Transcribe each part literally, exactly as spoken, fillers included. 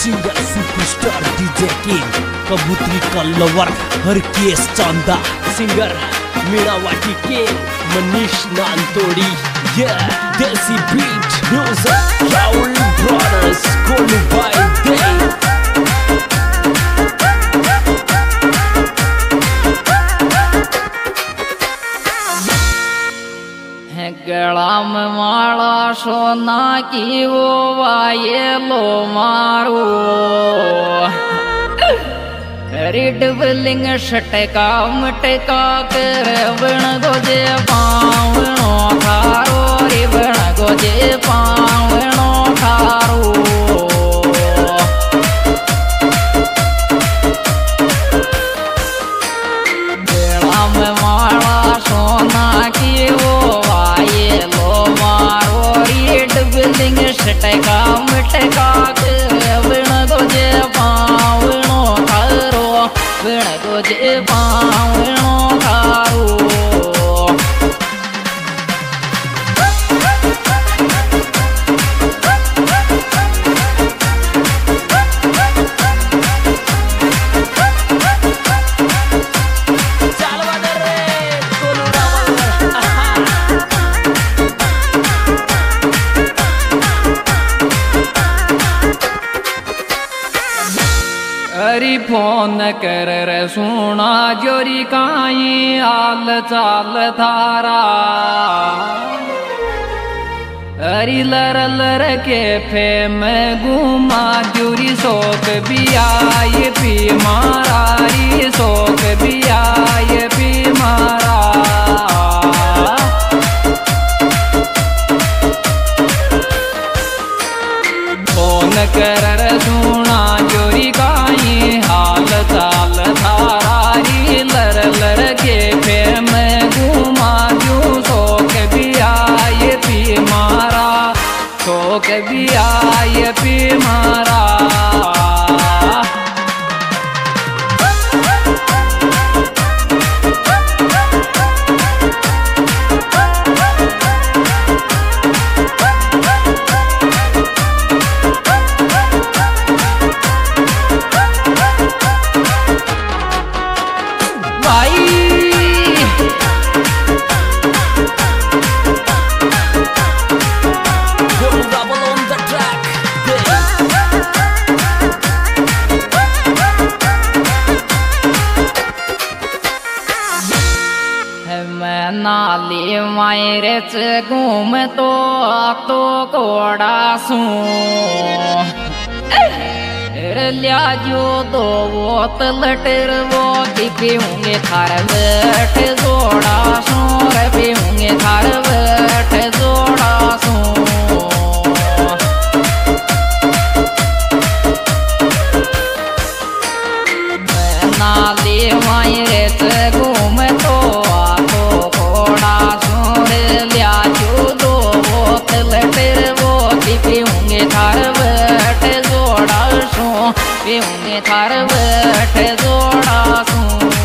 Singer superstar DJ king कबूतरी का lover Harkesh Chanda singer Meerawati के मनीष नानतोड़ी ये desi beat music Rahul brothers कोलू बाय डे गला में माला सोना की वो वाये लो मारो रिड बिलिंग शटका मटका कर बण गोजे पावनो खारो रे बण गोजे पावनो खारो गला में माला सोना की वो बिल्डिंग शटका मटका बिण गोजे पावनो खारो बिण गोजे पावनो खारो अरी फोन कर रे सुना जोरी काई आल चाल थारा अरी लर लर के फे में घुमा जोरी शोक भी आए पी मारा री शोक भी आए पी मारा फोन कर रे सुना जोरी काई हाल चाल थारी लर लर के फे में घुमा जू शोक भी आए पी मारा शोक भी आए पी मारा नाली मायरे च घूम तो तो कोड़ा सू लिया जो दो बोतल टर वो की पीऊंगे थार बैठ जोड़ा सू रे पीऊंगे थार बैठ जोड़ा सू नाली मायरे च घूम तो थार बैठ जोड़ा सू पीऊंगे थार बैठ जोड़ा सू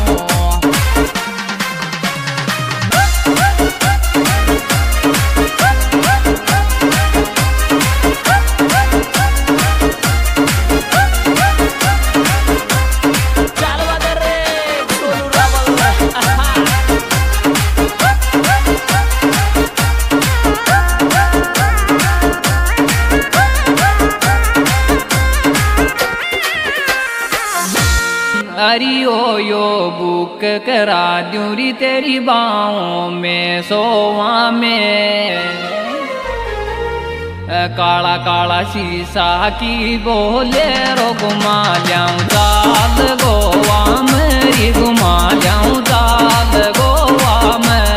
अरी ओ यो बुक करा दूरी तेरी बाहों में सोवा में काला काला शीशा की बोले रो घुमा जाऊं चाल गोवा मेरी घुमा जाऊं चाल गोवा में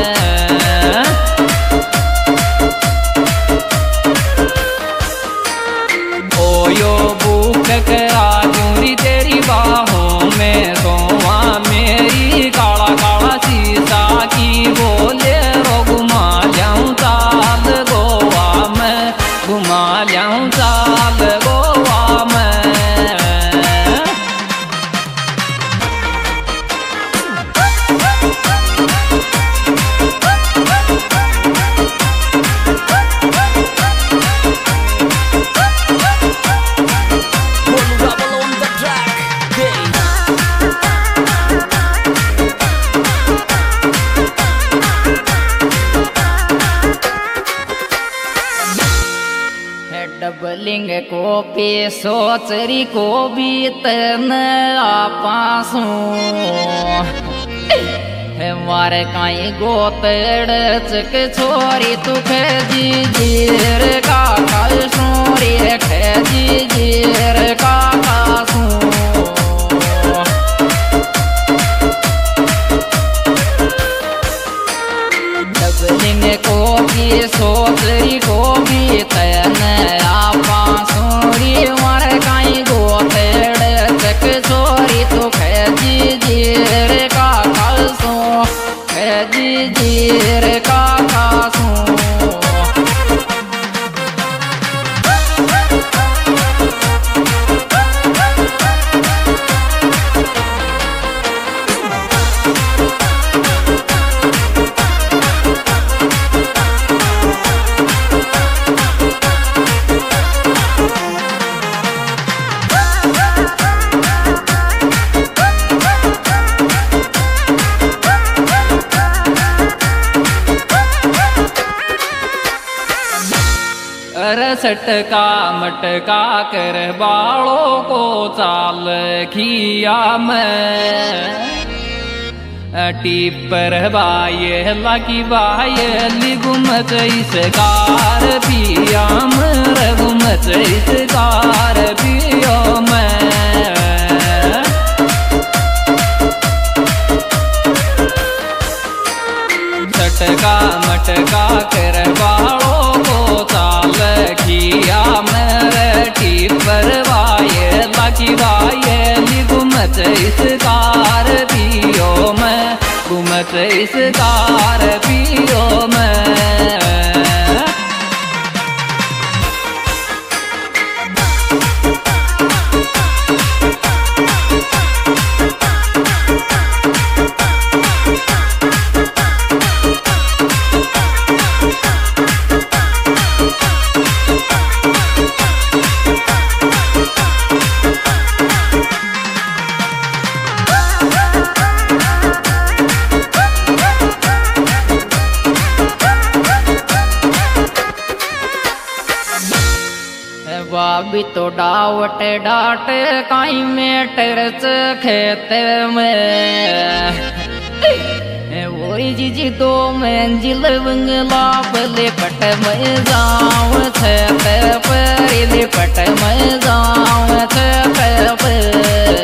ओ यो बुक करा दूरी तेरी बाहों में सोवा मेरी काला काला शीशा की बोले रो घुमा जाऊं चाल गोवा में घुमा जाऊं चाल गोवा में डबलिंग को पे सोचरी को भी तन आपासू मारे काई गोतड़ चक छोरी तू खेजी जीर का काल सोरी खेजी जीर का कासू डबलिंग को भी सोचरी को भी तन आपा सोरी मारे काई गोतड़ चक छोरी तू खेजी जीर का काल सो खेजी जीर का कासू सटका मटका कर बालों को चाल खिया में टीपर बाये लगी बाये लिगुम चैसकार पिया मर गुम चैसकार पियो में सटका मटका कर बालों को चाल खिया मेरे टीपर वाये लगी वाये लिगुम चैसकार पियो में गुम चैसकार पियो में बाबी तो डावट डाट काई में टरच खेत में वही जीजी दो मंजिल बंगला बले पट में जाऊं छत पर पट में जाऊं छत पर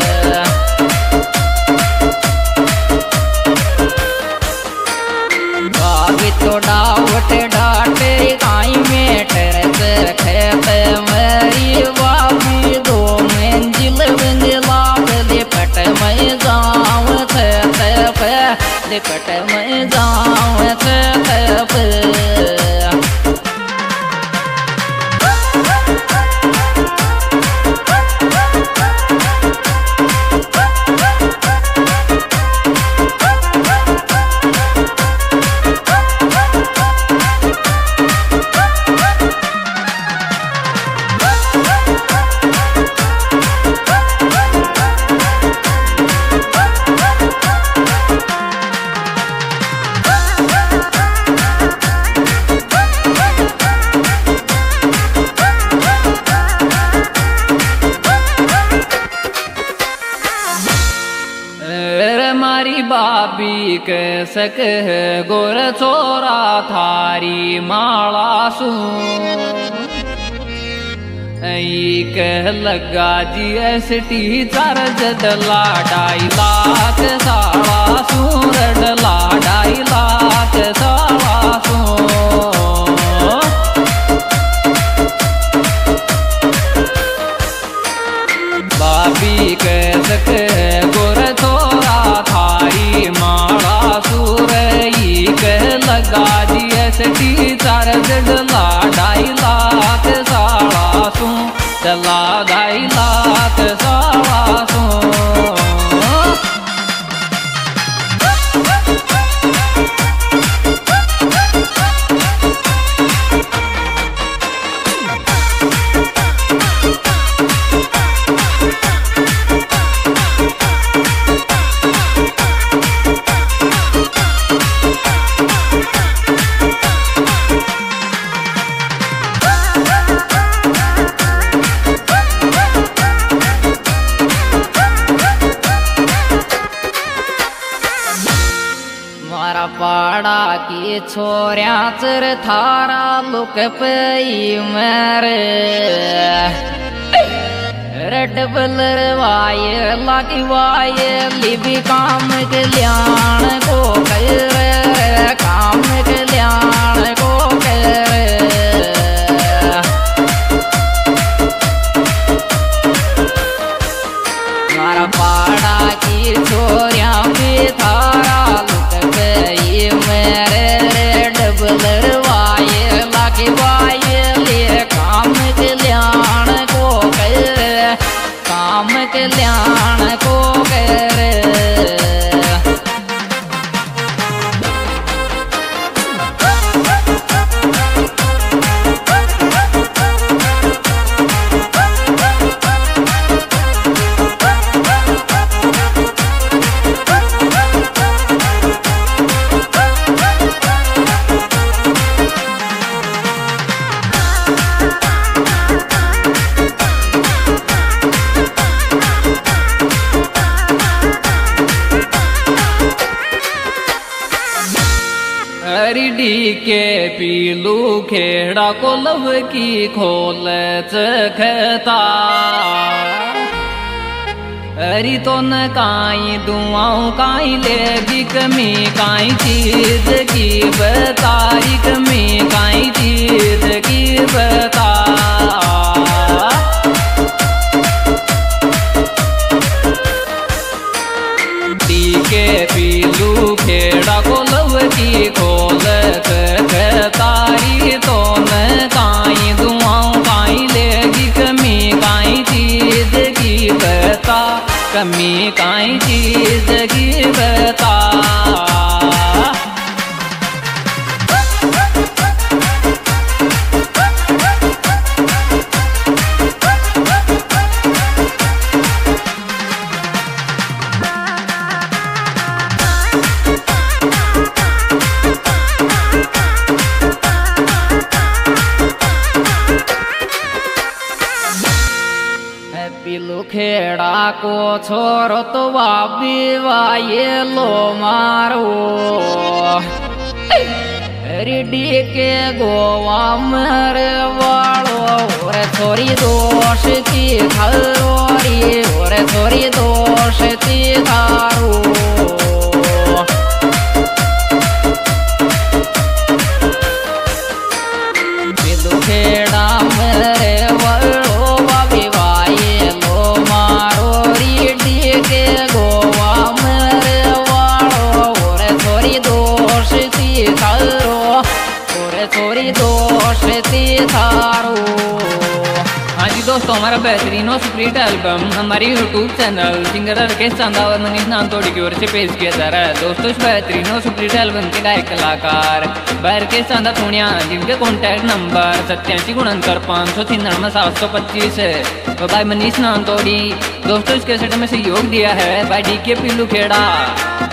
बाबी तो डावट डाट काई में टरच खेत मेरी बाबी दो मंजिल बंगला बले पट में जाऊं छत पर पट में जाऊं छत पर बाबी के सक गोर छोरा थारी माला सू कह लगा जी एस टी चार्ज डला ढाई लाख साला सूरड ला ढाई लाख साला सू बाबी के सक गोर छोरा थारी माला सूरई कह लगा जी एस टी चार्ज डला ढाई लाख साला सू डला ढाई लाख साला सू छोरिया चर थारा लुक पई मेरे रेड बलर वाय लागी वाय लिबी काम कल्याण को कर काम कल्याण को कर मारा पाड़ा की छोरिया भी थारा लुक गई मेरे रेड बलर वाय लागी वाय ले काम कल्याण को कर काम कल्याण को कर हरिडी के पीलू खेड़ा को लव की खोल चखता हरी तो न काई दुआओं काई ले भी कमी काई चीज की बताई कमी काई चीज की बता के पीलू खेड़ा को लव की खोल तारी तो न काई दुआओं काई लेगी कमी काई चीज की बता कमी काई चीज की बता पीलू खेड़ा को छोरो तो वाबी वाये लो मारो रेडी के गोवा मरे वालो और छोरी दोष की खरोरी और छोरी दोष की थारो पीलू खेड़ा मरे वालो वाबी वाये लो मारो रेडी के गोवा मरे वालो और छोरी दोष की थारो और छोरी दोष की थारो। हाँ जी दोस्तों, हमारा बेहतरीन और स्प्लिट एल्बम हमारी YouTube channel singer Rakesh Chanda और मनीष नांतोड़ी की ओर से पेश किया जा रहा है। दोस्तों, इस बेहतरीन और स्प्लिट एल्बम के गायक कलाकार भाई राकेश चांदा पूर्णिया, जिनके कॉन्टैक्ट नंबर सत्यासी उनहत्तर पाँच सौ छिन्नवे सात सौ पच्चीस है। तो भाई मनीष नांतोड़ी दोस्तों इस कैसेट में सहयोग दिया है भाई डी के पीलू खेड़ा।